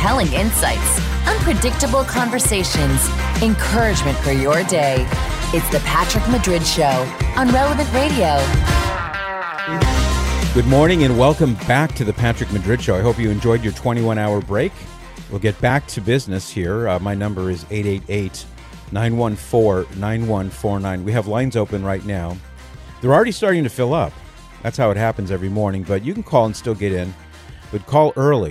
compelling insights, unpredictable conversations, encouragement for your day. It's the Patrick Madrid Show on Relevant Radio. Good morning and welcome back to the Patrick Madrid Show. I hope you enjoyed your 21-hour break. We'll get back to business here. My number is 888-914-9149. We have lines open right now. They're already starting to fill up. That's how it happens every morning, but you can call and still get in. But call early,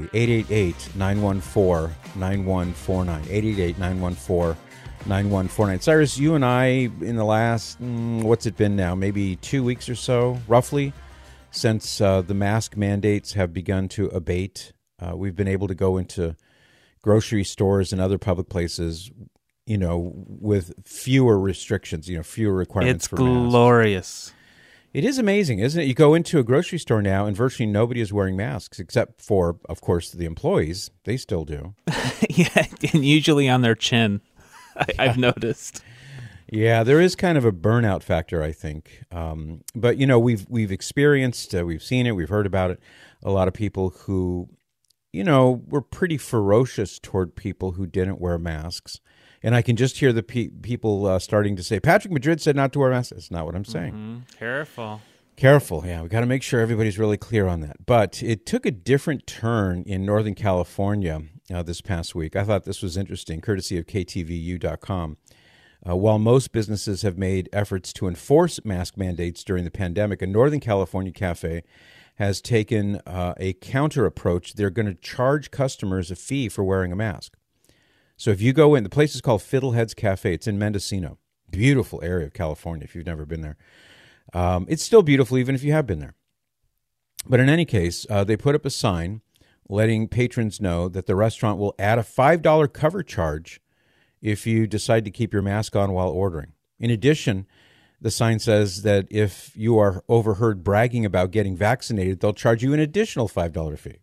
888-914-9149, 888-914-9149. Cyrus, you and I, in the last, what's it been now, maybe 2 weeks or so, roughly, since the mask mandates have begun to abate, we've been able to go into grocery stores and other public places, you know, with fewer restrictions, you know, fewer requirements for masks. It's glorious. It is amazing, isn't it? You go into a grocery store now and virtually nobody is wearing masks except for, of course, the employees. They still do. Yeah, and usually on their chin, I've noticed. Yeah, there is kind of a burnout factor, I think. But, you know, we've experienced, we've seen it, we've heard about it, a lot of people who, you know, were pretty ferocious toward people who didn't wear masks. And I can just hear the people starting to say, Patrick Madrid said not to wear masks. That's not what I'm saying. Mm-hmm. Careful. Careful, yeah. We got to make sure everybody's really clear on that. But it took a different turn in Northern California this past week. I thought this was interesting, courtesy of KTVU.com. While most businesses have made efforts to enforce mask mandates during the pandemic, a Northern California cafe has taken a counter approach. They're going to charge customers a fee for wearing a mask. So if you go in, the place is called Fiddleheads Cafe. It's in Mendocino. Beautiful area of California if you've never been there. It's still beautiful even if you have been there. But in any case, they put up a sign letting patrons know that the restaurant will add a $5 cover charge if you decide to keep your mask on while ordering. In addition, the sign says that if you are overheard bragging about getting vaccinated, they'll charge you an additional $5 fee.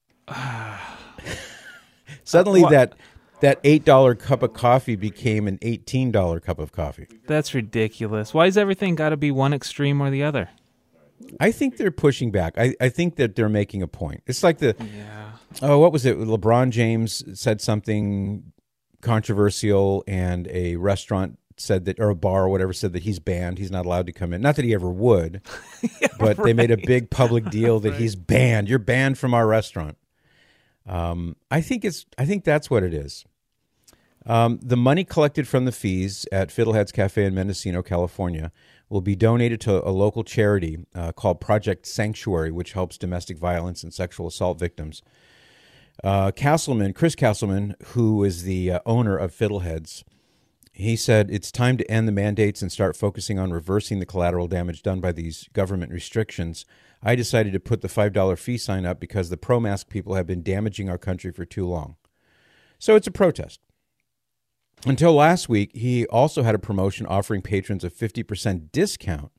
Suddenly that $8 cup of coffee became an $18 cup of coffee. That's ridiculous. Why has everything got to be one extreme or the other? I think they're pushing back. I think that they're making a point. It's like what was it? LeBron James said something controversial and a restaurant said that, or a bar or whatever said that he's banned. He's not allowed to come in. Not that he ever would, but right. They made a big public deal that he's banned. You're banned from our restaurant. I think that's what it is. The money collected from the fees at Fiddleheads Cafe in Mendocino, California, will be donated to a local charity called Project Sanctuary, which helps domestic violence and sexual assault victims. Chris Castleman, who is the owner of Fiddleheads, he said, it's time to end the mandates and start focusing on reversing the collateral damage done by these government restrictions. I decided to put the $5 fee sign up because the pro-mask people have been damaging our country for too long. So it's a protest. Until last week, he also had a promotion offering patrons a 50% discount.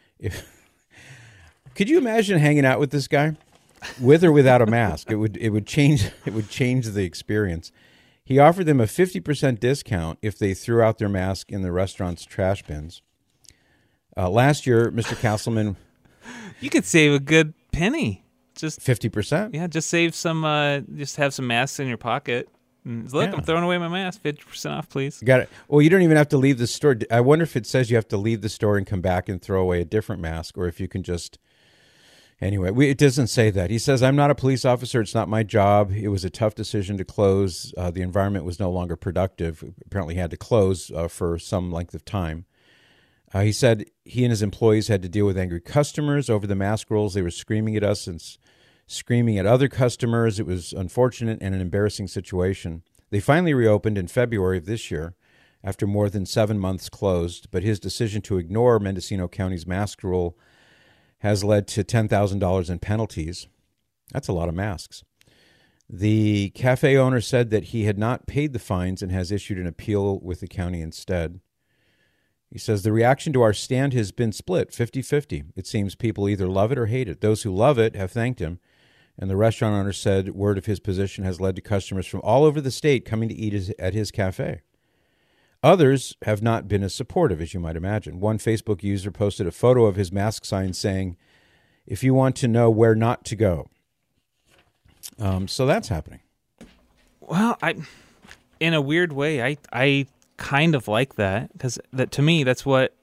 Could you imagine hanging out with this guy, with or without a mask? It would change the experience. He offered them a 50% discount if they threw out their mask in the restaurant's trash bins. Last year, Mr. Castleman, you could save a good penny. Just 50%. Yeah, just save some. Just have some masks in your pocket. Look, yeah. I'm throwing away my mask. 50% off, please. Got it. Well, you don't even have to leave the store. I wonder if it says you have to leave the store and come back and throw away a different mask, or if you can just... Anyway, it doesn't say that. He says, I'm not a police officer. It's not my job. It was a tough decision to close. The environment was no longer productive. Apparently, he had to close for some length of time. He said he and his employees had to deal with angry customers over the mask rules. They were screaming at us and screaming at other customers. It was unfortunate and an embarrassing situation. They finally reopened in February of this year after more than 7 months closed, but his decision to ignore Mendocino County's mask rule has led to $10,000 in penalties. That's a lot of masks. The cafe owner said that he had not paid the fines and has issued an appeal with the county instead. He says the reaction to our stand has been split 50-50. It seems people either love it or hate it. Those who love it have thanked him. And the restaurant owner said word of his position has led to customers from all over the state coming to eat at his cafe. Others have not been as supportive, as you might imagine. One Facebook user posted a photo of his mask sign saying, if you want to know where not to go. So that's happening. Well, in a weird way, I kind of like that, because that, to me, that's what,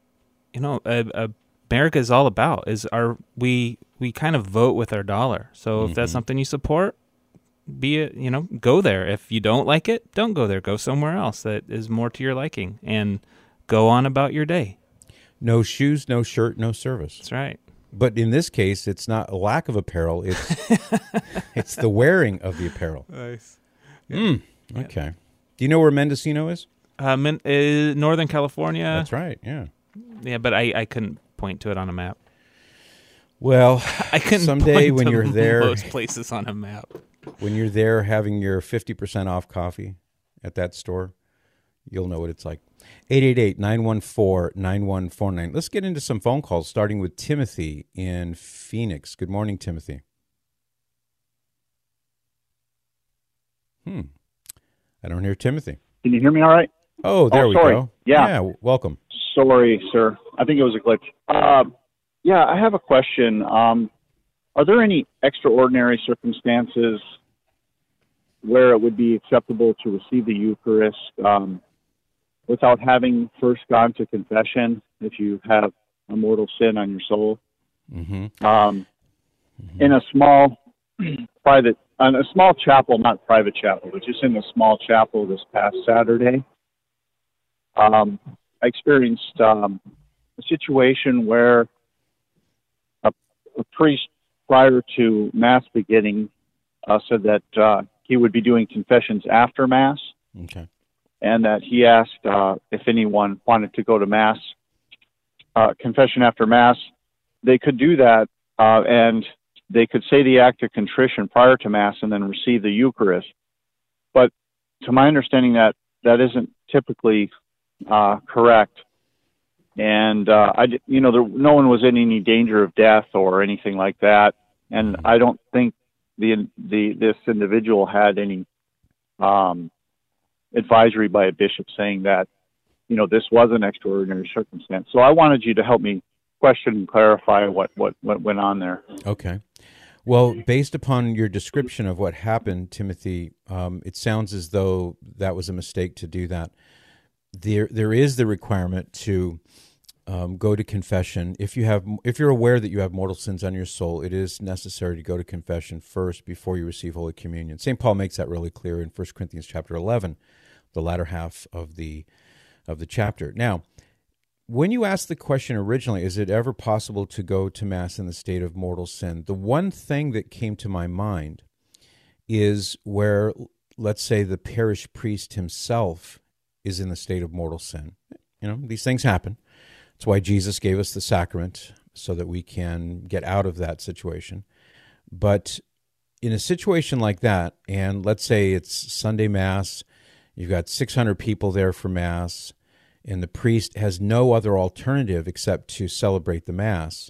America is all about. We kind of vote with our dollar. So if that's something you support, go there. If you don't like it, don't go there. Go somewhere else that is more to your liking, and go on about your day. No shoes, no shirt, no service. That's right. But in this case, it's not a lack of apparel. It's the wearing of the apparel. Nice. Okay. Do you know where Mendocino is? Northern California. That's right, yeah. Yeah, but I couldn't point to it on a map. Well, I couldn't someday point when to you're there, most places on a map. when you're there having your 50% off coffee at that store, you'll know what it's like. 888-914-9149. Let's get into some phone calls, starting with Timothy in Phoenix. Good morning, Timothy. I don't hear Timothy. Can you hear me all right? Oh, there we sorry. go. Yeah. Welcome. Sorry, sir. I think it was a glitch. I have a question. Are there any extraordinary circumstances where it would be acceptable to receive the Eucharist without having first gone to confession if you have a mortal sin on your soul? In a small chapel, not private chapel, but just in a small chapel this past Saturday, I experienced a situation where a priest, prior to Mass beginning, said that he would be doing confessions after Mass. Okay. And that he asked if anyone wanted to go to Mass, confession after Mass. They could do that, and they could say the act of contrition prior to Mass and then receive the Eucharist. But to my understanding, that isn't typically correct. And no one was in any danger of death or anything like that. And I don't think this individual had any advisory by a bishop saying that, this was an extraordinary circumstance. So I wanted you to help me question and clarify what went on there. Okay. Well, based upon your description of what happened, Timothy, it sounds as though that was a mistake to do that. There is the requirement to go to confession. If you're aware that you have mortal sins on your soul, it is necessary to go to confession first before you receive Holy Communion. St. Paul makes that really clear in 1 Corinthians chapter 11, the latter half of the chapter. Now, when you asked the question originally, is it ever possible to go to Mass in the state of mortal sin? The one thing that came to my mind is where, let's say, the parish priest himself is in the state of mortal sin. These things happen. That's why Jesus gave us the sacrament, so that we can get out of that situation. But in a situation like that, and let's say it's Sunday Mass, you've got 600 people there for Mass, and the priest has no other alternative except to celebrate the Mass.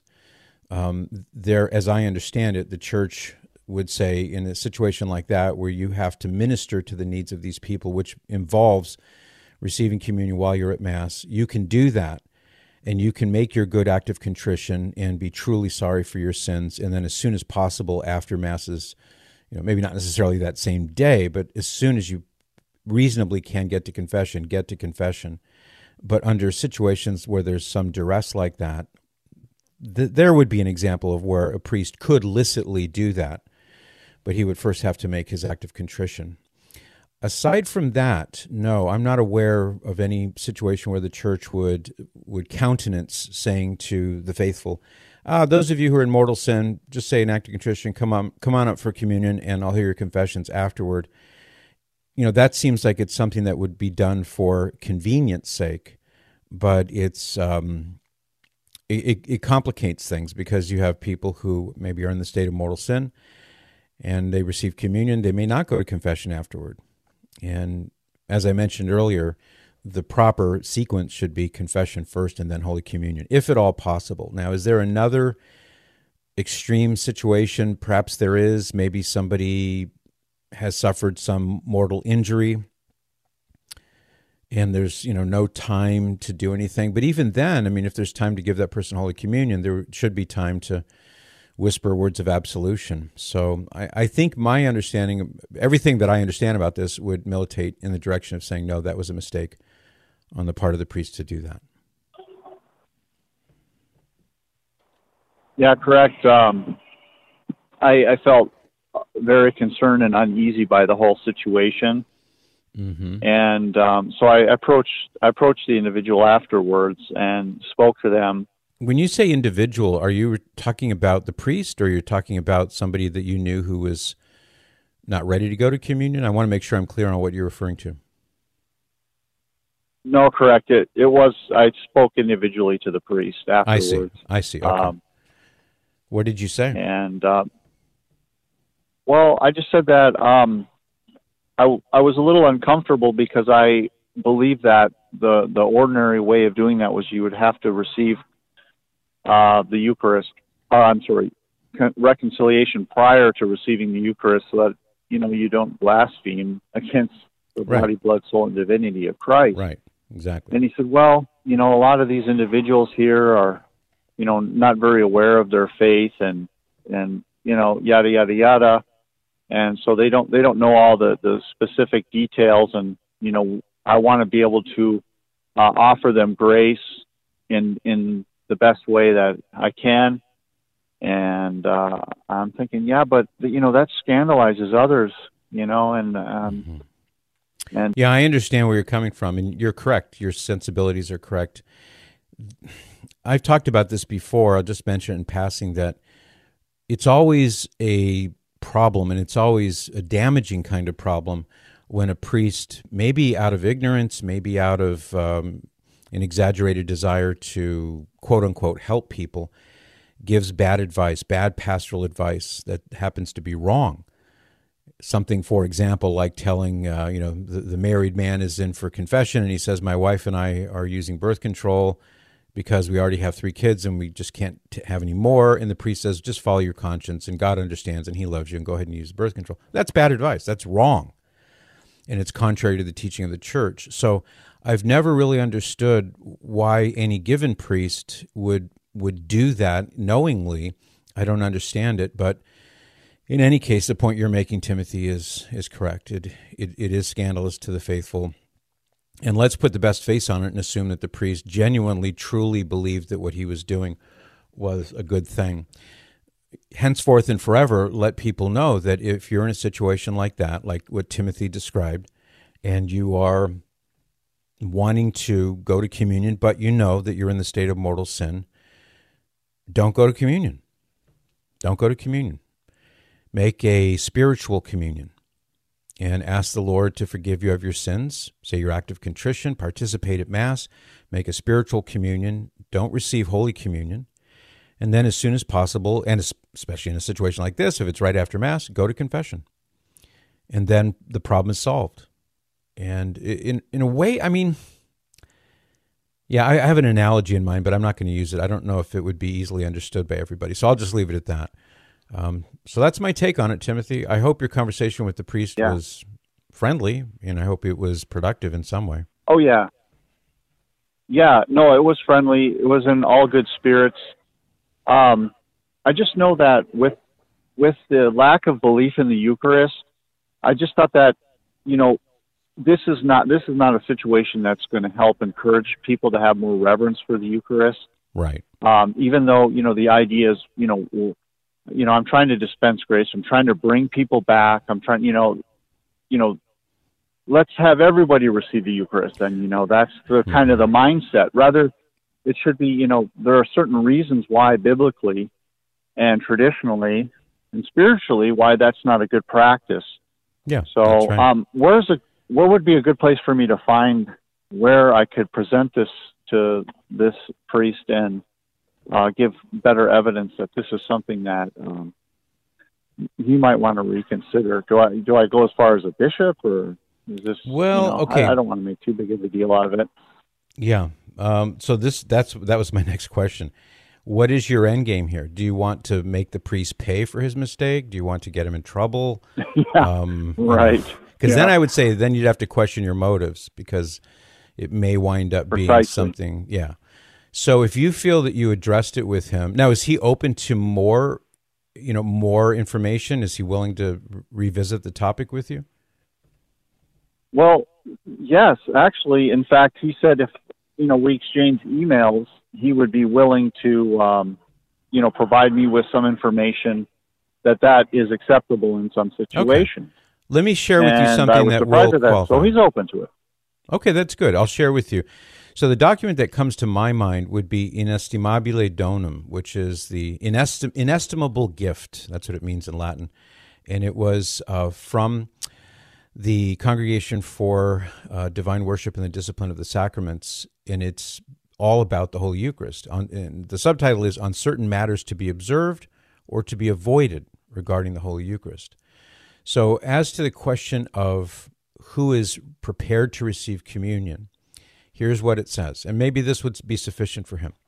As I understand it, the Church would say in a situation like that where you have to minister to the needs of these people, which involves receiving communion while you're at Mass, you can do that, and you can make your good act of contrition and be truly sorry for your sins, and then as soon as possible after Masses, maybe not necessarily that same day, but as soon as you reasonably can get to confession. But under situations where there's some duress like that, there would be an example of where a priest could licitly do that, but he would first have to make his act of contrition. Aside from that, no, I'm not aware of any situation where the Church would countenance saying to the faithful, those of you who are in mortal sin, just say an act of contrition, come on up for communion, and I'll hear your confessions afterward. That seems like it's something that would be done for convenience sake, but it's it complicates things, because you have people who maybe are in the state of mortal sin, and they receive communion. They may not go to confession afterward. And as I mentioned earlier, the proper sequence should be confession first and then Holy Communion, if at all possible. Now, is there another extreme situation? Perhaps there is. Maybe somebody has suffered some mortal injury and there's no time to do anything. But even then, if there's time to give that person Holy Communion, there should be time to whisper words of absolution. So I think my understanding, everything that I understand about this would militate in the direction of saying, no, that was a mistake on the part of the priest to do that. Yeah, correct. I felt very concerned and uneasy by the whole situation. Mm-hmm. And so I approached the individual afterwards and spoke to them. When you say individual, are you talking about the priest, or you're talking about somebody that you knew who was not ready to go to communion? I want to make sure I'm clear on what you're referring to. No, correct. It was, I spoke individually to the priest afterwards. I see. Okay. What did you say? And, well, I just said that I was a little uncomfortable because I believe that the ordinary way of doing that was you would have to receive the Eucharist, reconciliation prior to receiving the Eucharist, so that, you don't blaspheme against the body, blood, soul, and divinity of Christ. Right, exactly. And he said, well, a lot of these individuals here are, not very aware of their faith and yada, yada, yada. And so they don't know all the specific details. And, I want to be able to offer them grace in the best way that I can. And I'm thinking, yeah, but, that scandalizes others, and yeah, I understand where you're coming from, and you're correct. Your sensibilities are correct. I've talked about this before. I'll just mention in passing that it's always a problem, and it's always a damaging kind of problem when a priest, maybe out of ignorance, maybe out of an exaggerated desire to, quote-unquote, help people, gives bad advice, bad pastoral advice that happens to be wrong. Something, for example, like telling, the married man is in for confession, and he says, my wife and I are using birth control because we already have 3 kids and we just can't have any more. And the priest says, just follow your conscience, and God understands and he loves you, and go ahead and use birth control. That's bad advice. That's wrong. And it's contrary to the teaching of the church. So I've never really understood why any given priest would do that knowingly. I don't understand it, but in any case, the point you're making, Timothy, is correct. It is scandalous to the faithful. And let's put the best face on it and assume that the priest genuinely, truly believed that what he was doing was a good thing. Henceforth and forever, let people know that if you're in a situation like that, like what Timothy described, and you are wanting to go to communion, but you know that you're in the state of mortal sin, don't go to communion. Don't go to communion. Make a spiritual communion and ask the Lord to forgive you of your sins. Say your act of contrition, participate at Mass, make a spiritual communion. Don't receive Holy Communion. And then as soon as possible, and especially in a situation like this, if it's right after Mass, go to confession. And then the problem is solved. And in a way, I mean, yeah, I have an analogy in mind, but I'm not going to use it. I don't know if it would be easily understood by everybody, so I'll just leave it at that. So that's my take on it, Timothy. I hope your conversation with the priest was friendly, and I hope it was productive in some way. Oh, yeah. Yeah, no, it was friendly. It was in all good spirits. I just know that with the lack of belief in the Eucharist, I just thought that, this is not a situation that's going to help encourage people to have more reverence for the Eucharist. Right. Even though, the idea is, I'm trying to dispense grace. I'm trying to bring people back. I'm trying, let's have everybody receive the Eucharist. And, that's the kind of the mindset. Rather, it should be, there are certain reasons why biblically and traditionally and spiritually why that's not a good practice. Yeah. So, right. Where would be a good place for me to find where I could present this to this priest and give better evidence that this is something that he might want to reconsider? Do I go as far as a bishop, or is this? Well, okay. I don't want to make too big of a deal out of it. Yeah. So that was my next question. What is your end game here? Do you want to make the priest pay for his mistake? Do you want to get him in trouble? Yeah, right. Because then I would say then you'd have to question your motives, because it may wind up being something. Yeah. So if you feel that you addressed it with him, now is he open to more more information? Is he willing to revisit the topic with you? Well, yes, actually. In fact, he said if we exchange emails, he would be willing to provide me with some information that is acceptable in some situation. Okay. Let me share with you something that will qualify. So he's open to it. Okay, that's good. I'll share with you. So the document that comes to my mind would be inestimabile donum, which is the inestimable gift. That's what it means in Latin. And it was from the Congregation for Divine Worship and the Discipline of the Sacraments, and it's all about the Holy Eucharist. And the subtitle is On Certain Matters to be Observed or to be Avoided Regarding the Holy Eucharist. So as to the question of who is prepared to receive communion, here's what it says, and maybe this would be sufficient for him.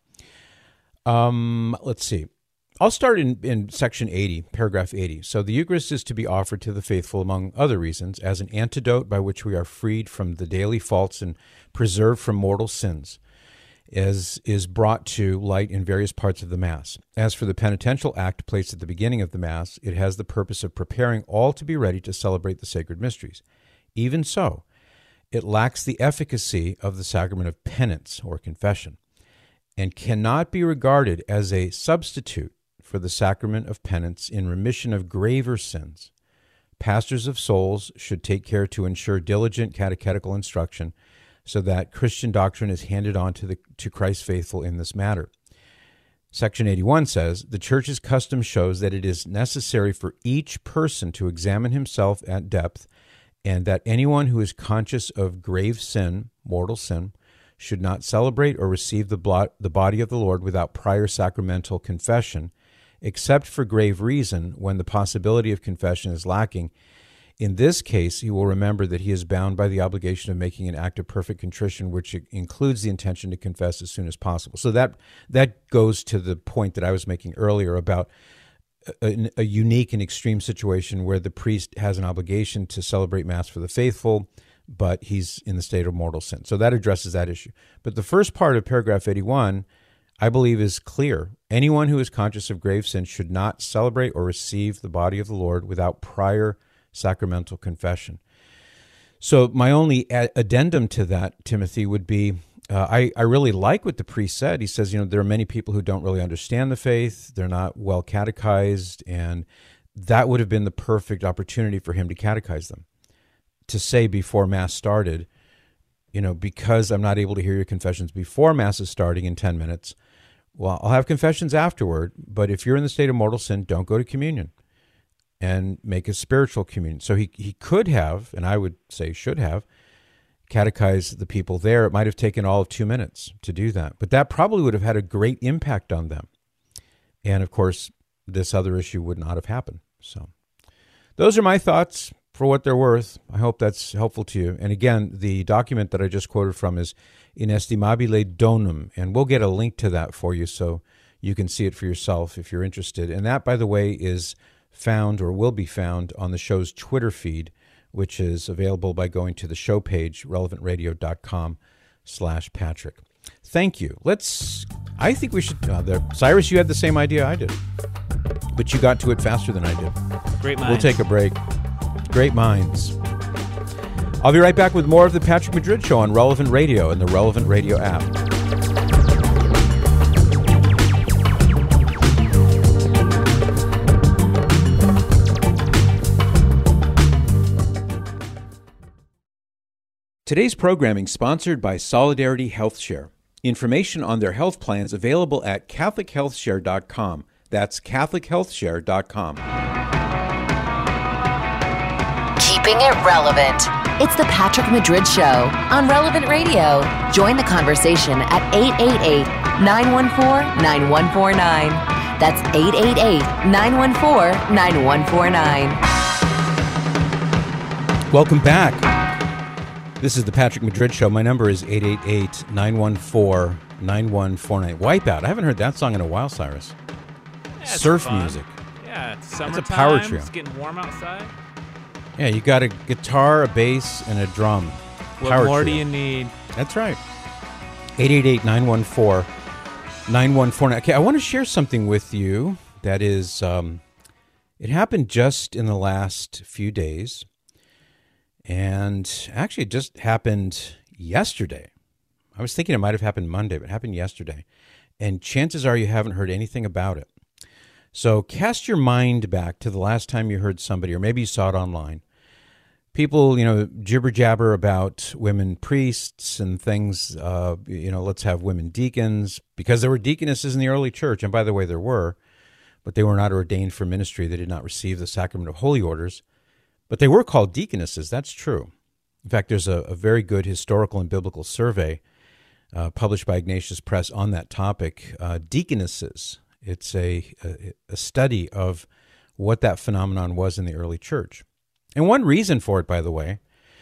Let's see. I'll start in section 80, paragraph 80. So the Eucharist is to be offered to the faithful, among other reasons, as an antidote by which we are freed from the daily faults and preserved from mortal sins, as is brought to light in various parts of the Mass. As for the penitential act placed at the beginning of the Mass, it has the purpose of preparing all to be ready to celebrate the sacred mysteries. Even so, it lacks the efficacy of the sacrament of penance or confession, and cannot be regarded as a substitute for the sacrament of penance in remission of graver sins. Pastors of souls should take care to ensure diligent catechetical instruction so that Christian doctrine is handed on to Christ's faithful in this matter. Section 81 says, the Church's custom shows that it is necessary for each person to examine himself at depth, and that anyone who is conscious of grave sin, mortal sin, should not celebrate or receive the body of the Lord without prior sacramental confession, except for grave reason when the possibility of confession is lacking. In this case, he will remember that he is bound by the obligation of making an act of perfect contrition, which includes the intention to confess as soon as possible. So that goes to the point that I was making earlier about a unique and extreme situation where the priest has an obligation to celebrate Mass for the faithful, but he's in the state of mortal sin. So that addresses that issue. But the first part of paragraph 81, I believe, is clear. Anyone who is conscious of grave sin should not celebrate or receive the body of the Lord without prior sacramental confession. So my only addendum to that, Timothy, would be, I really like what the priest said. He says, there are many people who don't really understand the faith. They're not well catechized, and that would have been the perfect opportunity for him to catechize them. To say before Mass started, because I'm not able to hear your confessions before Mass is starting in 10 minutes, well, I'll have confessions afterward, but if you're in the state of mortal sin, don't go to communion and make a spiritual communion. So he could have, and I would say should have, catechized the people there. It might have taken all of 2 minutes to do that, but that probably would have had a great impact on them. And of course, this other issue would not have happened. So those are my thoughts for what they're worth. I hope that's helpful to you. And again, the document that I just quoted from is Inestimabile Donum, and we'll get a link to that for you so you can see it for yourself if you're interested. And that, by the way, is found or will be found on the show's Twitter feed, which is available by going to the show page, relevantradio.com/Patrick. Thank you. I think we should, Cyrus, you had the same idea I did, but you got to it faster than I did. Great minds. We'll take a break. Great minds. I'll be right back with more of the Patrick Madrid Show on Relevant Radio and the Relevant Radio app. Today's programming sponsored by Solidarity HealthShare. Information on their health plans available at CatholicHealthShare.com. That's CatholicHealthShare.com. Keeping it relevant. It's the Patrick Madrid Show on Relevant Radio. Join the conversation at 888-914-9149. That's 888-914-9149. Welcome back. This is the Patrick Madrid Show. My number is 888-914-9149. Wipeout. I haven't heard that song in a while, Cyrus. Yeah, Surf fun. music. Yeah, it's summertime. It's a power trio. It's getting warm outside. Yeah, you got a guitar, a bass, and a drum. What Power more trio. do you need? That's right. 888-914-9149. Okay, I want to share something with you that is It happened just in the last few days, and actually it just happened yesterday. I was thinking it might have happened Monday, but it happened yesterday. And chances are you haven't heard anything about it. So cast your mind back to the last time you heard somebody, or maybe you saw it online. People, jibber jabber about women priests and things. Let's have women deacons, because there were deaconesses in the early church. And by the way, there were, but they were not ordained for ministry. They did not receive the sacrament of holy orders, but they were called deaconesses. That's true. In fact, there's a very good historical and biblical survey published by Ignatius Press on that topic, deaconesses. It's a study of what that phenomenon was in the early church. And one reason for it, by the way,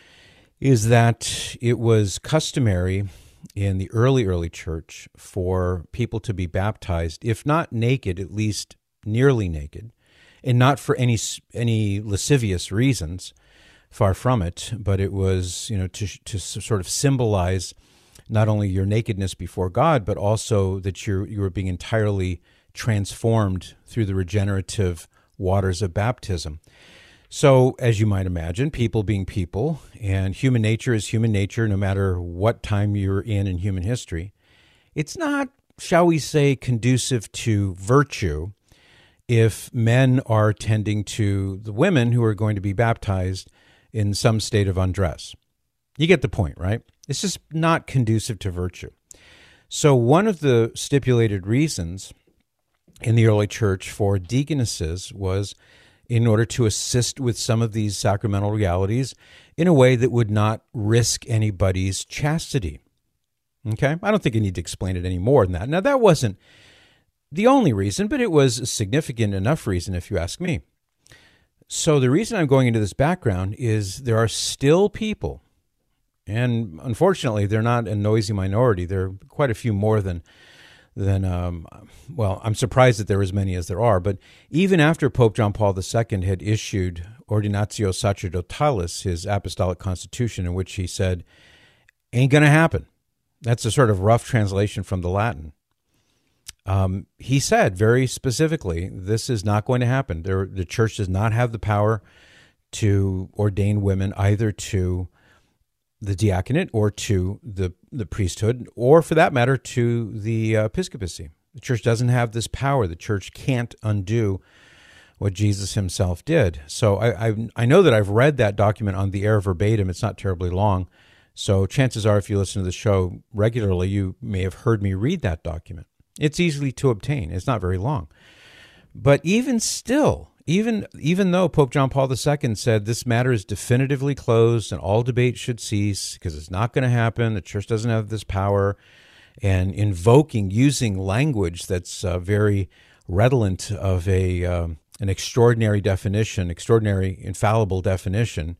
is that it was customary in the early church for people to be baptized, if not naked, at least nearly naked, and not for any lascivious reasons, far from it, but it was, to sort of symbolize not only your nakedness before God, but also that you were being entirely transformed through the regenerative waters of baptism. So, as you might imagine, people being people, and human nature is human nature no matter what time you're in human history, it's not, shall we say, conducive to virtue if men are tending to the women who are going to be baptized in some state of undress. You get the point, right? It's just not conducive to virtue. So one of the stipulated reasons in the early church for deaconesses was in order to assist with some of these sacramental realities in a way that would not risk anybody's chastity. Okay? I don't think I need to explain it any more than that. Now, that wasn't the only reason, but it was a significant enough reason, if you ask me. So the reason I'm going into this background is there are still people, and unfortunately, they're not a noisy minority. There are quite a few more than I'm surprised that there are as many as there are. But even after Pope John Paul II had issued Ordinatio Sacerdotalis, his apostolic constitution, in which he said, ain't going to happen. That's a sort of rough translation from the Latin. He said very specifically, this is not going to happen. The church does not have the power to ordain women either to the diaconate or to the priesthood, or for that matter, to the episcopacy. The church doesn't have this power. The church can't undo what Jesus himself did. So I know that I've read that document on the air verbatim. It's not terribly long. So chances are, if you listen to the show regularly, you may have heard me read that document. It's easily to obtain. It's not very long. But even still, even though Pope John Paul II said this matter is definitively closed and all debate should cease because it's not going to happen, the church doesn't have this power, and using language that's very redolent of an extraordinary definition, extraordinary infallible definition,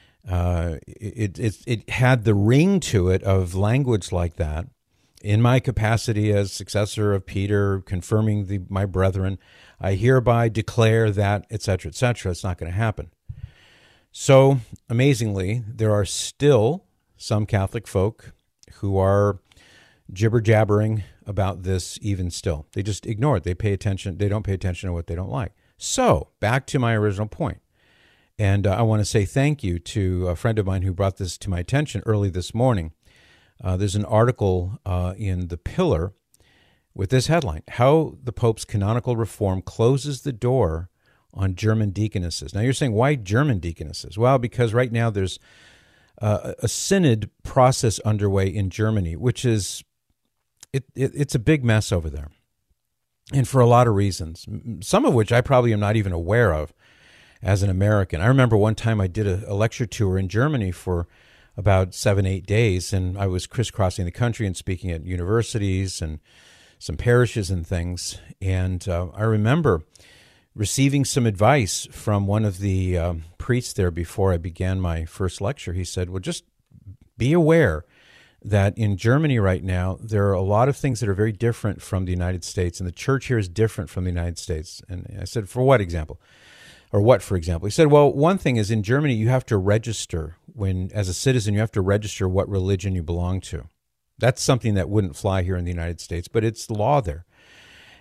it had the ring to it of language like that. In my capacity as successor of Peter, confirming my brethren, I hereby declare that, etc., etc. It's not going to happen. So, amazingly, there are still some Catholic folk who are jibber-jabbering about this even still. They just ignore it. They pay attention. They don't pay attention to what they don't like. So, back to my original point. And I want to say thank you to a friend of mine who brought this to my attention early this morning. There's an article in The Pillar with this headline, How the Pope's Canonical Reform Closes the Door on German Deaconesses. Now you're saying, why German deaconesses? Well, because right now there's a synod process underway in Germany, which is, it's a big mess over there. And for a lot of reasons, some of which I probably am not even aware of as an American. I remember one time I did a lecture tour in Germany for about 7-8 days, and I was crisscrossing the country and speaking at universities and some parishes and things. And I remember receiving some advice from one of the priests there before I began my first lecture. He said, well, just be aware that in Germany right now, there are a lot of things that are very different from the United States, and the church here is different from the United States. And I said, for what example? Or what, for example? He said, well, one thing is in Germany, you have to register as a citizen, you have to register what religion you belong to. That's something that wouldn't fly here in the United States, but it's law there.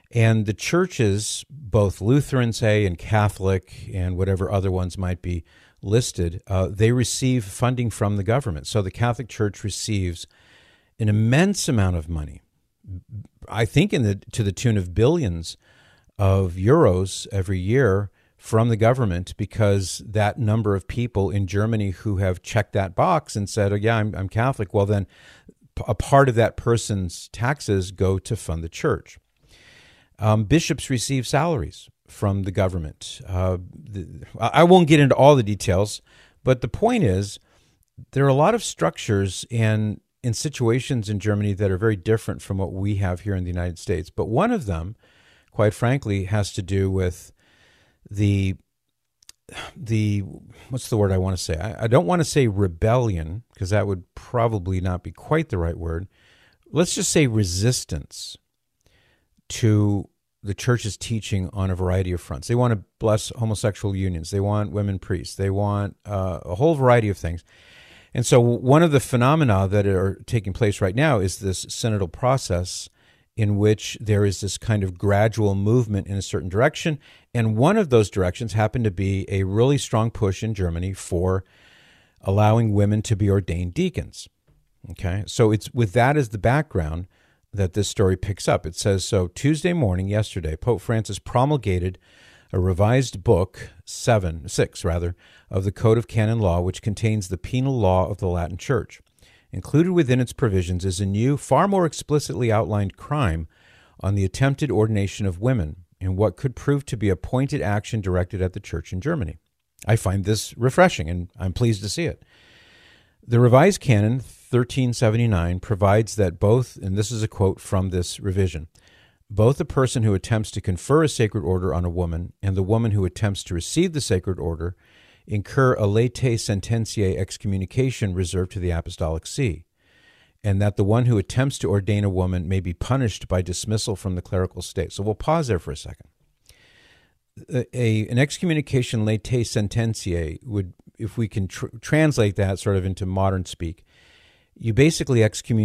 And the churches, both Lutheran, say, and Catholic, and whatever other ones might be listed, they receive funding from the government. So the Catholic Church receives an immense amount of money, I think to the tune of billions of euros every year from the government, because that number of people in Germany who have checked that box and said, oh, yeah, I'm Catholic, well, then a part of that person's taxes go to fund the church. Bishops receive salaries from the government. I won't get into all the details, but the point is there are a lot of structures and in situations in Germany that are very different from what we have here in the United States. But one of them, quite frankly, has to do with the what's the word I want to say? I don't want to say rebellion, because that would probably not be quite the right word. Let's just say resistance to the church's teaching on a variety of fronts. They want to bless homosexual unions. They want women priests. They want a whole variety of things. And so one of the phenomena that are taking place right now is this synodal process in which there is this kind of gradual movement in a certain direction. And one of those directions happened to be a really strong push in Germany for allowing women to be ordained deacons. Okay, so it's with that as the background that this story picks up. It says, so Tuesday morning, yesterday, Pope Francis promulgated a revised book, 6 of the Code of Canon Law, which contains the penal law of the Latin Church. Included within its provisions is a new, far more explicitly outlined crime on the attempted ordination of women in what could prove to be a pointed action directed at the Church in Germany. I find this refreshing, and I'm pleased to see it. The revised canon 1379 provides that both, and this is a quote from this revision, both the person who attempts to confer a sacred order on a woman and the woman who attempts to receive the sacred order incur a latae sententiae excommunication reserved to the Apostolic See, and that the one who attempts to ordain a woman may be punished by dismissal from the clerical state. So we'll pause there for a second. An excommunication latae sententiae would, if we can translate that sort of into modern speak, you basically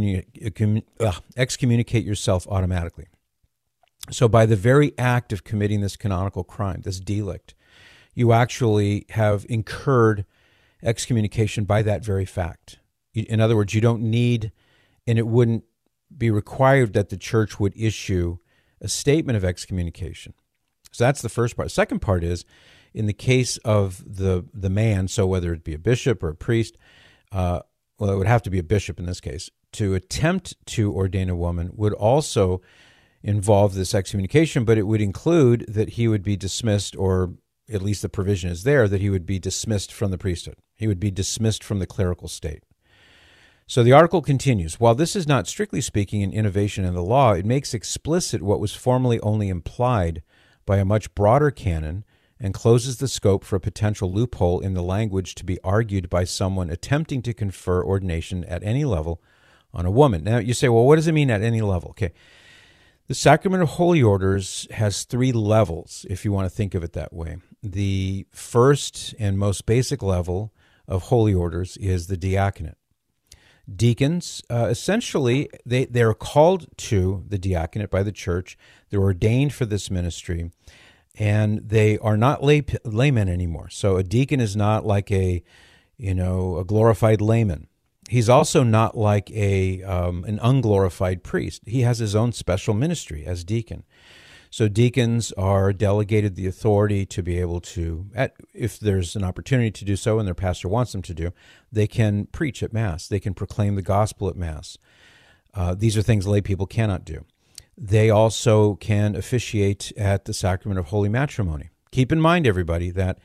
excommunicate yourself automatically. So by the very act of committing this canonical crime, this delict, you actually have incurred excommunication by that very fact. In other words, you don't need, and it wouldn't be required that the church would issue a statement of excommunication. So that's the first part. The second part is, in the case of the man, so whether it be a bishop or a priest, well, it would have to be a bishop in this case, to attempt to ordain a woman would also involve this excommunication, but it would include that he would be dismissed, or at least the provision is there, that he would be dismissed from the priesthood. He would be dismissed from the clerical state. So the article continues, while this is not strictly speaking an innovation in the law, it makes explicit what was formerly only implied by a much broader canon and closes the scope for a potential loophole in the language to be argued by someone attempting to confer ordination at any level on a woman. Now you say, well, what does it mean at any level? Okay. The Sacrament of Holy Orders has 3 levels, if you want to think of it that way. The first and most basic level of Holy Orders is the diaconate. Deacons, essentially, they're called to the diaconate by the church. They're ordained for this ministry, and they are not laymen anymore. So a deacon is not like a glorified layman. He's also not like an unglorified priest. He has his own special ministry as deacon. So deacons are delegated the authority to be able to, if there's an opportunity to do so and their pastor wants them to do, they can preach at Mass. They can proclaim the gospel at Mass. These are things lay people cannot do. They also can officiate at the sacrament of holy matrimony. Keep in mind, everybody, that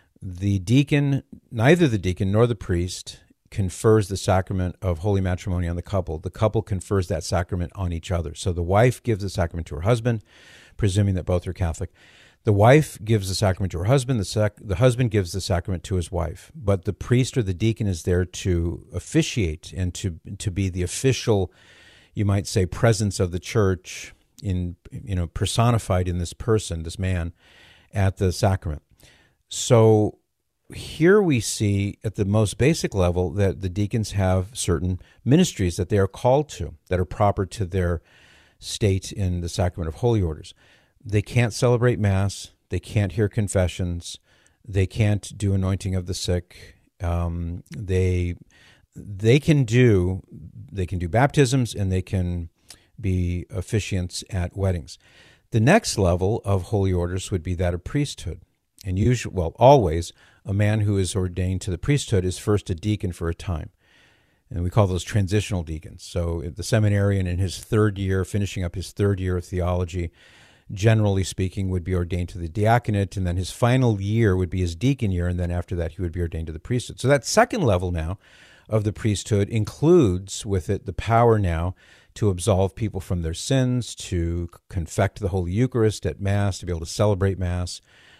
neither the deacon nor the priest confers the sacrament of holy matrimony on the couple. The couple confers that sacrament on each other. So the wife gives the sacrament to her husband, presuming that both are Catholic. The wife gives the sacrament to her husband. The husband gives the sacrament to his wife. But the priest or the deacon is there to officiate and to be the official, you might say, presence of the church personified in this person, this man, at the sacrament. So here we see at the most basic level that the deacons have certain ministries that they are called to that are proper to their state in the Sacrament of Holy Orders. They can't celebrate Mass. They can't hear confessions. They can't do anointing of the sick. They can do baptisms, and they can be officiants at weddings. The next level of holy orders would be that of priesthood. And always, a man who is ordained to the priesthood is first a deacon for a time. And we call those transitional deacons. So the seminarian in his third year, finishing up his third year of theology, generally speaking, would be ordained to the diaconate, and then his final year would be his deacon year, and then after that he would be ordained to the priesthood. So that second level now of the priesthood includes with it the power now to absolve people from their sins, to confect the Holy Eucharist at Mass, to be able to celebrate Mass,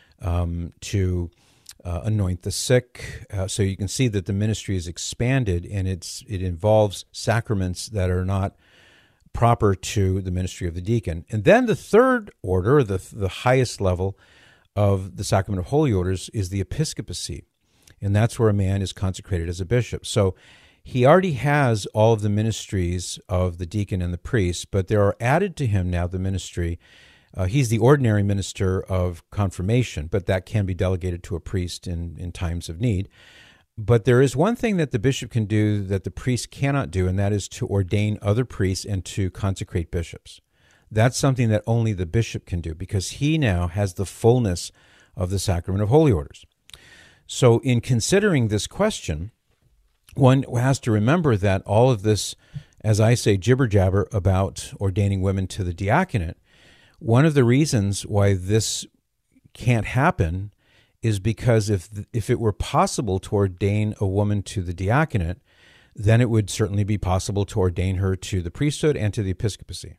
to anoint the sick. So you can see that the ministry is expanded, and it involves sacraments that are not proper to the ministry of the deacon. And then the third order, the highest level of the Sacrament of Holy Orders, is the episcopacy. And that's where a man is consecrated as a bishop. So he already has all of the ministries of the deacon and the priest, but there are added to him now the ministry. He's the ordinary minister of confirmation, but that can be delegated to a priest in times of need. But there is one thing that the bishop can do that the priest cannot do, and that is to ordain other priests and to consecrate bishops. That's something that only the bishop can do, because he now has the fullness of the Sacrament of Holy Orders. So in considering this question, one has to remember that all of this, as I say, jibber-jabber about ordaining women to the diaconate, one of the reasons why this can't happen is because if it were possible to ordain a woman to the diaconate, then it would certainly be possible to ordain her to the priesthood and to the episcopacy.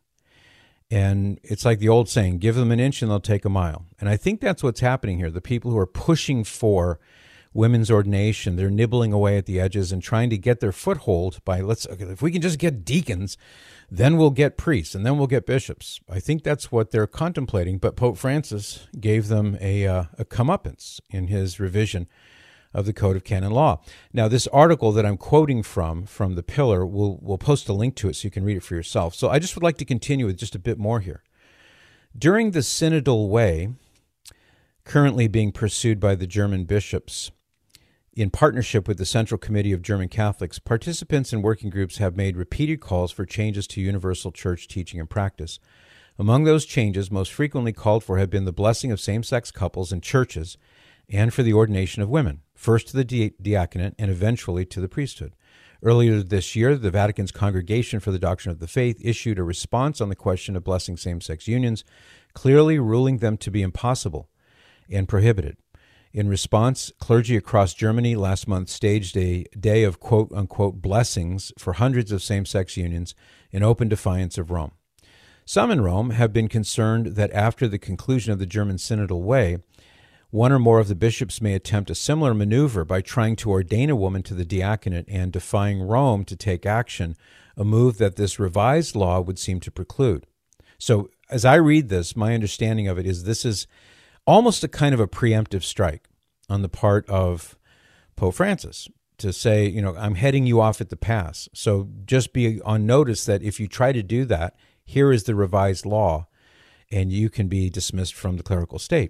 And it's like the old saying, give them an inch and they'll take a mile. And I think that's what's happening here. The people who are pushing for women's ordination, they're nibbling away at the edges and trying to get their foothold by, if we can just get deacons, then we'll get priests, and then we'll get bishops. I think that's what they're contemplating, but Pope Francis gave them a comeuppance in his revision of the Code of Canon Law. Now, this article that I'm quoting from the Pillar, we'll post a link to it so you can read it for yourself. So I just would like to continue with just a bit more here. During the synodal way, currently being pursued by the German bishops, in partnership with the Central Committee of German Catholics, participants in working groups have made repeated calls for changes to universal church teaching and practice. Among those changes most frequently called for have been the blessing of same-sex couples in churches and for the ordination of women, first to the diaconate and eventually to the priesthood. Earlier this year, the Vatican's Congregation for the Doctrine of the Faith issued a response on the question of blessing same-sex unions, clearly ruling them to be impossible and prohibited. In response, clergy across Germany last month staged a day of quote-unquote blessings for hundreds of same-sex unions in open defiance of Rome. Some in Rome have been concerned that after the conclusion of the German synodal way, one or more of the bishops may attempt a similar maneuver by trying to ordain a woman to the diaconate and defying Rome to take action, a move that this revised law would seem to preclude. So as I read this, my understanding of it is this is almost a kind of a preemptive strike on the part of Pope Francis to say, I'm heading you off at the pass. So just be on notice that if you try to do that, here is the revised law, and you can be dismissed from the clerical state.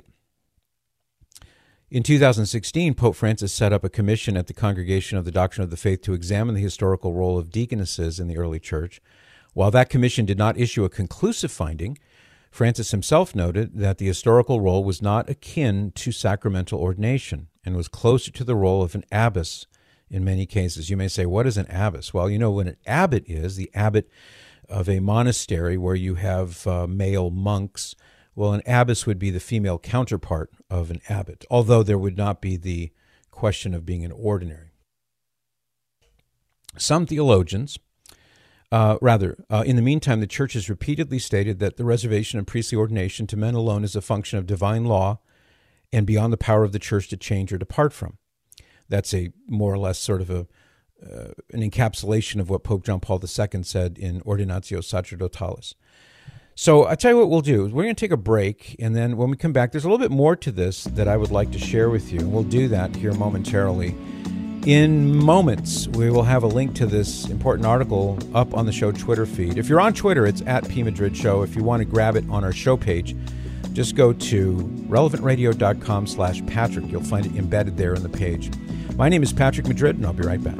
In 2016, Pope Francis set up a commission at the Congregation of the Doctrine of the Faith to examine the historical role of deaconesses in the early church. While that commission did not issue a conclusive finding, Francis himself noted that the historical role was not akin to sacramental ordination and was closer to the role of an abbess in many cases. You may say, what is an abbess? Well, what an abbot is, the abbot of a monastery where you have male monks. Well, an abbess would be the female counterpart of an abbot, although there would not be the question of being an ordinary. Some theologians, in the meantime, the Church has repeatedly stated that the reservation of priestly ordination to men alone is a function of divine law and beyond the power of the Church to change or depart from. That's a more or less sort of an encapsulation of what Pope John Paul II said in Ordinatio Sacerdotalis. So I tell you what we'll do. We're going to take a break, and then when we come back, there's a little bit more to this that I would like to share with you. And we'll do that here momentarily In moments, we will have a link to this important article up on the show Twitter feed. If you're on Twitter, it's at PMadridShow. If you want to grab it on our show page, just go to relevantradio.com/Patrick. You'll find it embedded there in the page. My name is Patrick Madrid, and I'll be right back.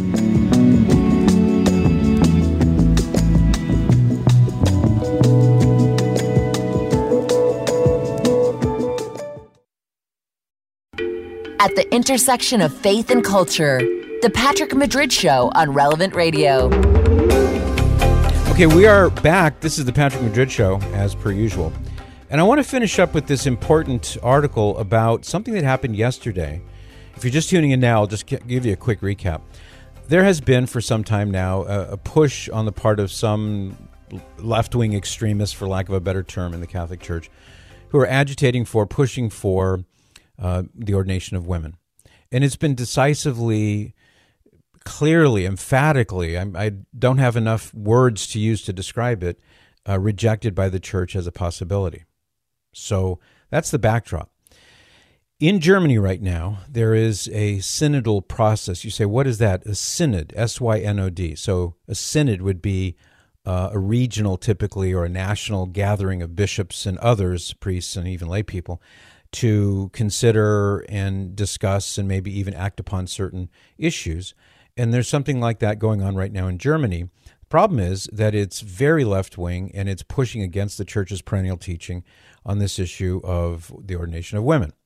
At the intersection of faith and culture, The Patrick Madrid Show on Relevant Radio. Okay, we are back. This is The Patrick Madrid Show, as per usual. And I want to finish up with this important article about something that happened yesterday. If you're just tuning in now, I'll just give you a quick recap. There has been for some time now a push on the part of some left-wing extremists, for lack of a better term, in the Catholic Church, who are agitating for, pushing for the ordination of women. And it's been decisively, clearly, emphatically, I don't have enough words to use to describe it, rejected by the church as a possibility. So that's the backdrop. In Germany right now, there is a synodal process. You say, what is that? A synod, S-Y-N-O-D. So a synod would be a regional, typically, or a national gathering of bishops and others, priests and even lay people, to consider and discuss and maybe even act upon certain issues. And there's something like that going on right now in Germany. The problem is that it's very left-wing, and it's pushing against the church's perennial teaching on this issue of the ordination of women.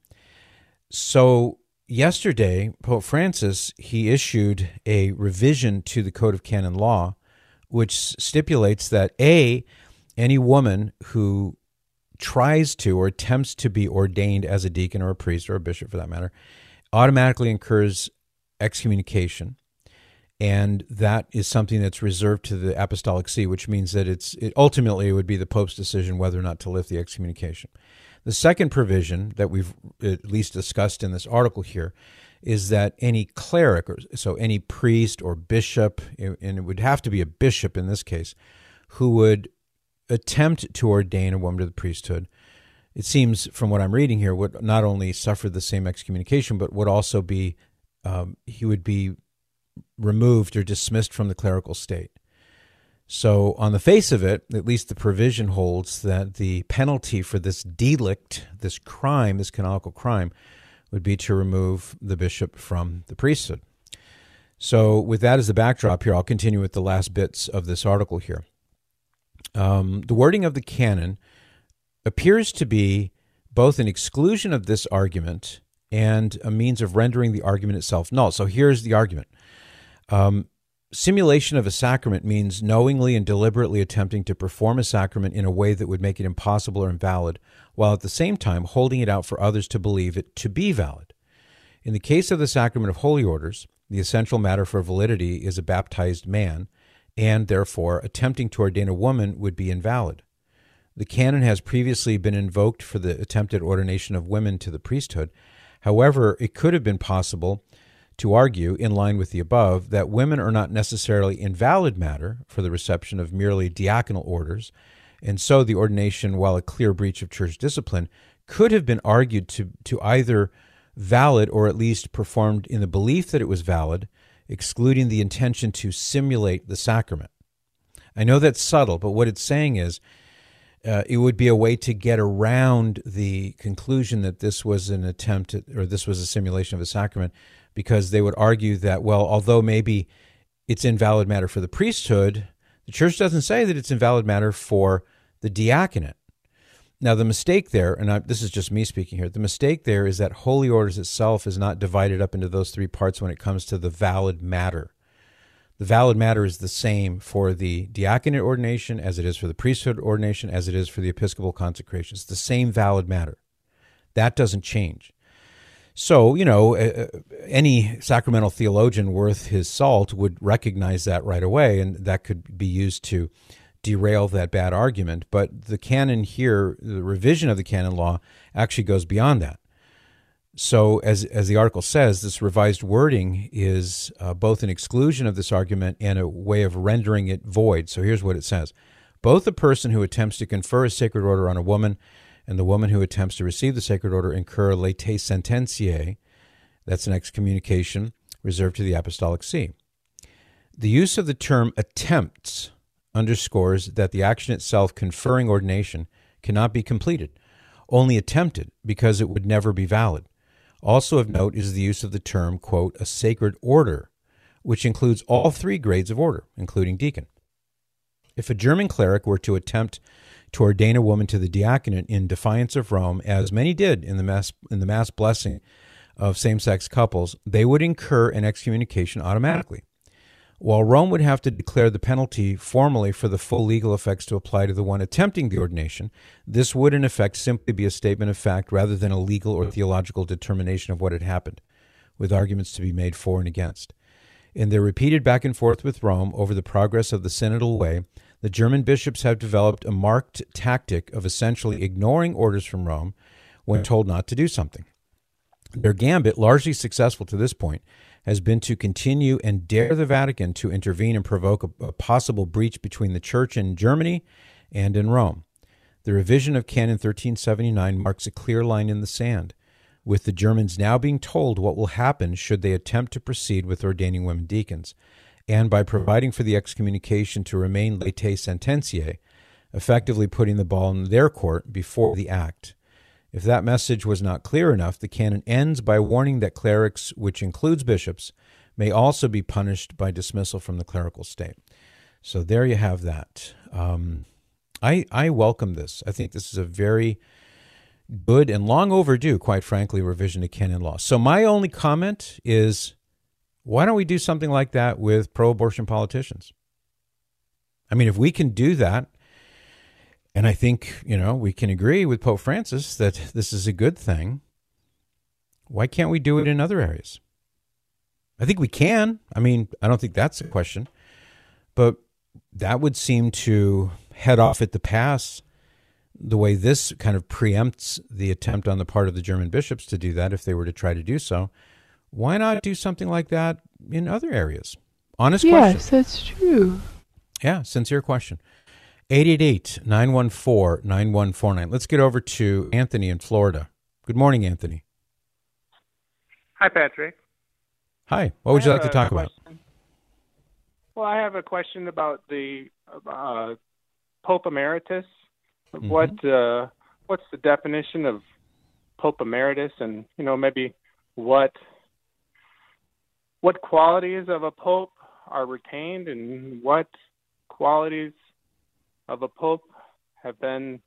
So yesterday, Pope Francis, he issued a revision to the Code of Canon Law, which stipulates that any woman who tries to or attempts to be ordained as a deacon or a priest or a bishop for that matter automatically incurs excommunication. And that is something that's reserved to the Apostolic See, which means that ultimately it would be the Pope's decision whether or not to lift the excommunication. The second provision that we've at least discussed in this article here is that any cleric, so any priest or bishop, and it would have to be a bishop in this case, who would attempt to ordain a woman to the priesthood, it seems from what I'm reading here, would not only suffer the same excommunication, but would also be, he would be removed or dismissed from the clerical state. So on the face of it, at least the provision holds that the penalty for this delict, this crime, this canonical crime, would be to remove the bishop from the priesthood. So with that as the backdrop here, I'll continue with the last bits of this article here. The wording of the canon appears to be both an exclusion of this argument and a means of rendering the argument itself null. So here's the argument. Simulation of a sacrament means knowingly and deliberately attempting to perform a sacrament in a way that would make it impossible or invalid, while at the same time holding it out for others to believe it to be valid. In the case of the sacrament of holy orders, the essential matter for validity is a baptized man, and therefore attempting to ordain a woman would be invalid. The canon has previously been invoked for the attempted ordination of women to the priesthood. However, it could have been possible to argue, in line with the above, that women are not necessarily invalid matter for the reception of merely diaconal orders, and so the ordination, while a clear breach of church discipline, could have been argued to either valid or at least performed in the belief that it was valid, excluding the intention to simulate the sacrament. I know that's subtle, but what it's saying is it would be a way to get around the conclusion that this was an attempt or this was a simulation of a sacrament, because they would argue that, well, although maybe it's invalid matter for the priesthood, the church doesn't say that it's invalid matter for the diaconate. Now, the mistake there, and this is just me speaking here, the mistake there is that holy orders itself is not divided up into those three parts when it comes to the valid matter. The valid matter is the same for the diaconate ordination as it is for the priesthood ordination, as it is for the episcopal consecration. It's the same valid matter. That doesn't change. So, any sacramental theologian worth his salt would recognize that right away, and that could be used to derail that bad argument. But the canon here, the revision of the canon law, actually goes beyond that. So as the article says, this revised wording is both an exclusion of this argument and a way of rendering it void. So here's what it says. Both the person who attempts to confer a sacred order on a woman and the woman who attempts to receive the sacred order incur latae sententiae, that's an excommunication, reserved to the Apostolic See. The use of the term attempts underscores that the action itself conferring ordination cannot be completed, only attempted, because it would never be valid. Also of note is the use of the term, quote, a sacred order, which includes all three grades of order, including deacon. If a German cleric were to attempt to ordain a woman to the diaconate in defiance of Rome, as many did in the mass blessing of same-sex couples, they would incur an excommunication automatically. While Rome would have to declare the penalty formally for the full legal effects to apply to the one attempting the ordination, this would in effect simply be a statement of fact rather than a legal or theological determination of what had happened, with arguments to be made for and against. In their repeated back and forth with Rome over the progress of the synodal way, the German bishops have developed a marked tactic of essentially ignoring orders from Rome when told not to do something. Their gambit, largely successful to this point, has been to continue and dare the Vatican to intervene and provoke a possible breach between the Church in Germany and in Rome. The revision of Canon 1379 marks a clear line in the sand, with the Germans now being told what will happen should they attempt to proceed with ordaining women deacons, and by providing for the excommunication to remain latae sententiae, effectively putting the ball in their court before the act. If that message was not clear enough, the canon ends by warning that clerics, which includes bishops, may also be punished by dismissal from the clerical state. So there you have that. I welcome this. I think this is a very good and long overdue, quite frankly, revision to canon law. So my only comment is, why don't we do something like that with pro-abortion politicians? I mean, if we can do that, and I think, we can agree with Pope Francis that this is a good thing, why can't we do it in other areas? I think we can. I mean, I don't think that's a question. But that would seem to head off at the pass the way this kind of preempts the attempt on the part of the German bishops to do that if they were to try to do so. Why not do something like that in other areas? Honest question. Yes, that's true. Yeah, sincere question. 888-914-9149. Let's get over to Anthony in Florida. Good morning, Anthony. Hi, Patrick. Hi. What would you like to talk about? Well, I have a question about the Pope Emeritus. Mm-hmm. What's the definition of Pope Emeritus, and maybe what qualities of a pope are retained, and what qualities of a pope have been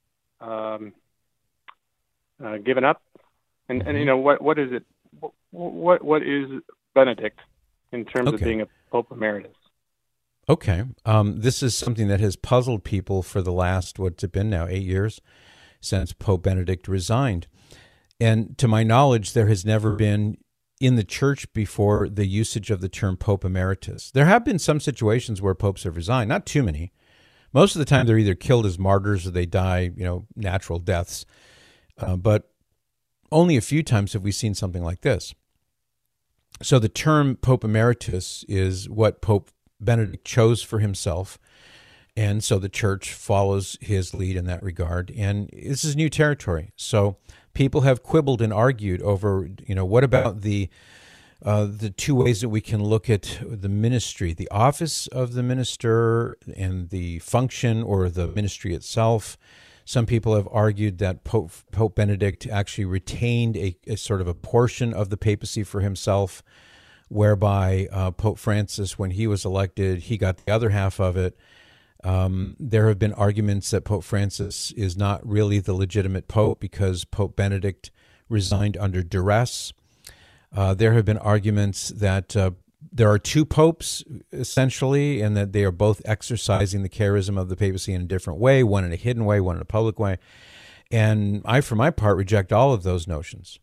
given up, and what is it? What is Benedict in terms of being a Pope Emeritus? Okay, this is something that has puzzled people for the last, what's it been now, 8 years since Pope Benedict resigned, and to my knowledge, there has never been in the church before the usage of the term Pope Emeritus. There have been some situations where popes have resigned, not too many. Most of the time, they're either killed as martyrs or they die, natural deaths. But only a few times have we seen something like this. So the term Pope Emeritus is what Pope Benedict chose for himself. And so the church follows his lead in that regard. And this is new territory. So people have quibbled and argued over, what about the two ways that we can look at the ministry, the office of the minister and the function or the ministry itself. Some people have argued that Pope Benedict actually retained a sort of a portion of the papacy for himself, whereby Pope Francis, when he was elected, he got the other half of it. There have been arguments that Pope Francis is not really the legitimate pope because Pope Benedict resigned under duress. There have been arguments that there are two popes, essentially, and that they are both exercising the charism of the papacy in a different way, one in a hidden way, one in a public way. And I, for my part, reject all of those notions.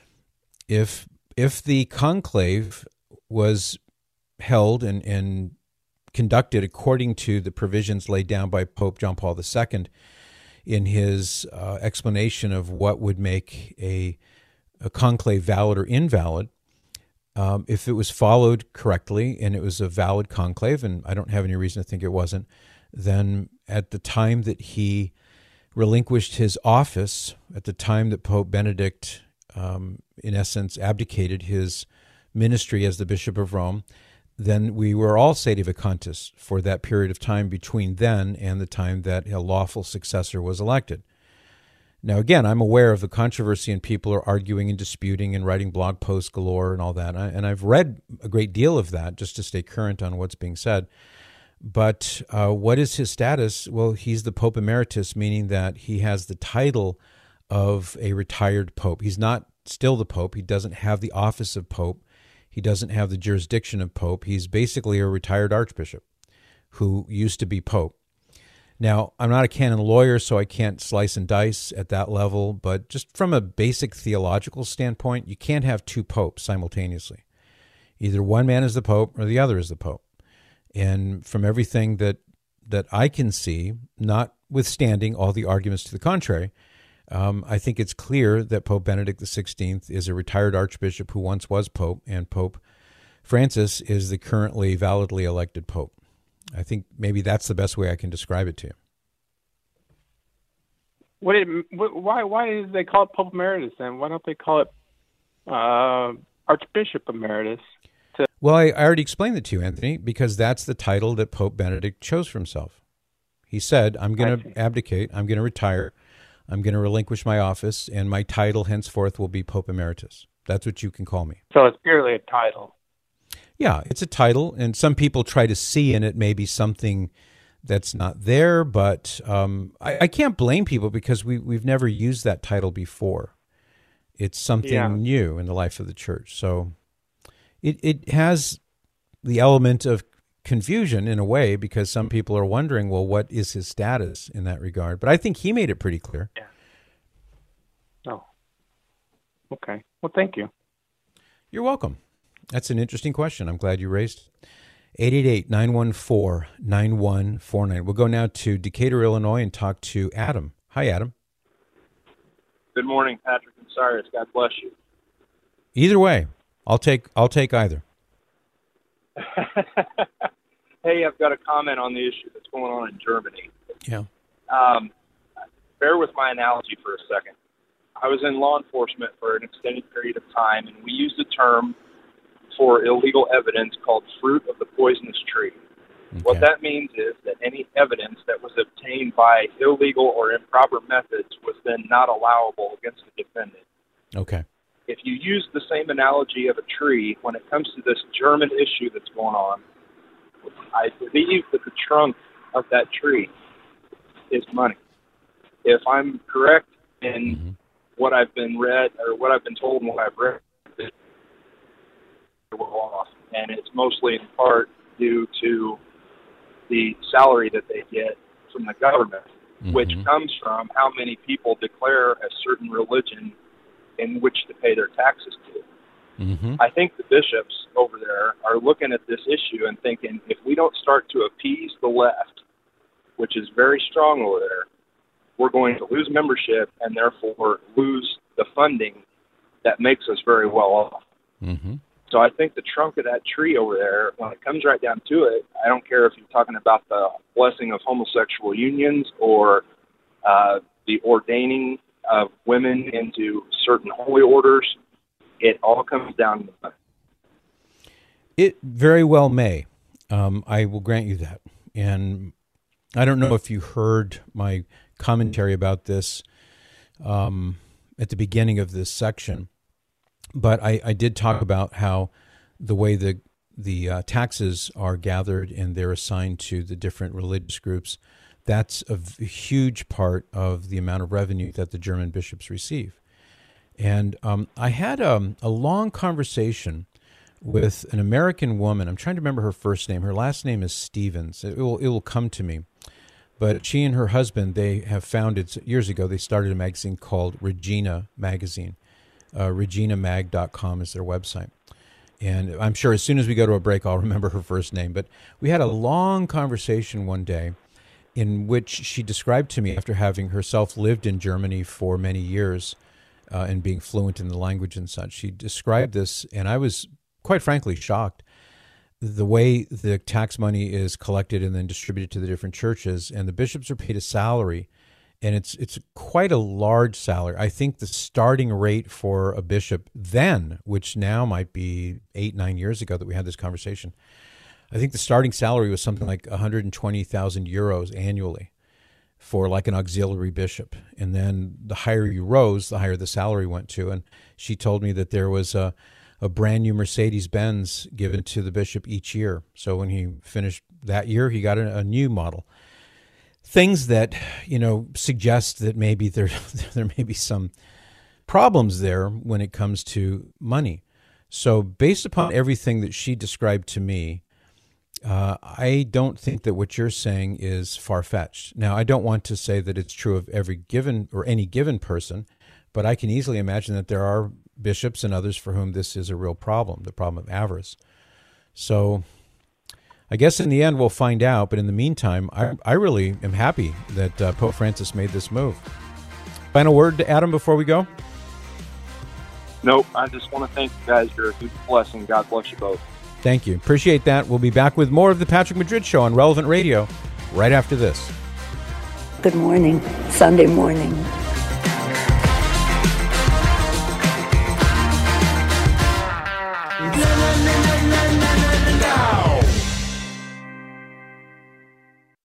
If the conclave was held and conducted according to the provisions laid down by Pope John Paul II in his explanation of what would make a conclave valid or invalid, if it was followed correctly and it was a valid conclave, and I don't have any reason to think it wasn't, then at the time that he relinquished his office, at the time that Pope Benedict, in essence, abdicated his ministry as the Bishop of Rome, then we were all sedevacantist for that period of time between then and the time that a lawful successor was elected. Now, again, I'm aware of the controversy and people are arguing and disputing and writing blog posts galore and all that. And I've read a great deal of that just to stay current on what's being said. But what is his status? Well, he's the Pope Emeritus, meaning that he has the title of a retired pope. He's not still the Pope. He doesn't have the office of Pope. He doesn't have the jurisdiction of Pope. He's basically a retired archbishop who used to be Pope. Now, I'm not a canon lawyer, so I can't slice and dice at that level, but just from a basic theological standpoint, you can't have two popes simultaneously. Either one man is the Pope or the other is the Pope. And from everything that I can see, notwithstanding all the arguments to the contrary, I think it's clear that Pope Benedict XVI is a retired archbishop who once was Pope, and Pope Francis is the currently validly elected Pope. I think maybe that's the best way I can describe it to you. Why do they call it Pope Emeritus then? Why don't they call it Archbishop Emeritus? Well, I already explained it to you, Anthony, because that's the title that Pope Benedict chose for himself. He said, I'm going to abdicate, I'm going to retire, I'm going to relinquish my office, and my title henceforth will be Pope Emeritus. That's what you can call me. So it's purely a title. Yeah, it's a title, and some people try to see in it maybe something that's not there, but I can't blame people because we've never used that title before. It's something new in the life of the church. So it has the element of confusion in a way because some people are wondering, well, what is his status in that regard? But I think he made it pretty clear. Yeah. Oh, okay. Well, thank you. You're welcome. That's an interesting question. I'm glad you raised it. 888-914-9149. We'll go now to Decatur, Illinois, and talk to Adam. Hi, Adam. Good morning, Patrick and Cyrus. God bless you. Either way, I'll take either. Hey, I've got a comment on the issue that's going on in Germany. Yeah. Bear with my analogy for a second. I was in law enforcement for an extended period of time, and we used a term for illegal evidence called fruit of the poisonous tree. Okay. What that means is that any evidence that was obtained by illegal or improper methods was then not allowable against the defendant. Okay. If you use the same analogy of a tree, when it comes to this German issue that's going on, I believe that the trunk of that tree is money. If I'm correct in what I've been read or what I've been told and what I've read, we're off, and it's mostly in part due to the salary that they get from the government, which comes from how many people declare a certain religion in which to pay their taxes to. I think the bishops over there are looking at this issue and thinking, if we don't start to appease the left, which is very strong over there, we're going to lose membership and therefore lose the funding that makes us very well off. So I think the trunk of that tree over there, when it comes right down to it, I don't care if you're talking about the blessing of homosexual unions or the ordaining of women into certain holy orders, it all comes down to that. It very well may. I will grant you that. And I don't know if you heard my commentary about this at the beginning of this section, but I did talk about how the way the taxes are gathered and they're assigned to the different religious groups, that's a huge part of the amount of revenue that the German bishops receive. And I had a long conversation with an American woman. I'm trying to remember her first name. Her last name is Stevens. It will come to me. But she and her husband, they have founded, years ago, they started a magazine called Regina Magazine. ReginaMag.com is their website. And I'm sure as soon as we go to a break, I'll remember her first name. But we had a long conversation one day in which she described to me, after having herself lived in Germany for many years and being fluent in the language and such, she described this, and I was quite frankly shocked, the way the tax money is collected and then distributed to the different churches, and the bishops are paid a salary, And it's quite a large salary. I think the starting rate for a bishop then, which now might be 8-9 years ago that we had this conversation, I think the starting salary was something like 120,000 euros annually for like an auxiliary bishop. And then the higher you rose, the higher the salary went to. And she told me that there was a brand new Mercedes-Benz given to the bishop each year. So when he finished that year, he got a new model. Things that, suggest that maybe there may be some problems there when it comes to money. So based upon everything that she described to me, I don't think that what you're saying is far-fetched. Now, I don't want to say that it's true of every given or any given person, but I can easily imagine that there are bishops and others for whom this is a real problem, the problem of avarice. So I guess in the end we'll find out, but in the meantime, I really am happy that Pope Francis made this move. Final word to Adam before we go? Nope, I just want to thank you guys. You're a huge blessing. God bless you both. Thank you. Appreciate that. We'll be back with more of the Patrick Madrid Show on Relevant Radio right after this. Good morning, Sunday morning.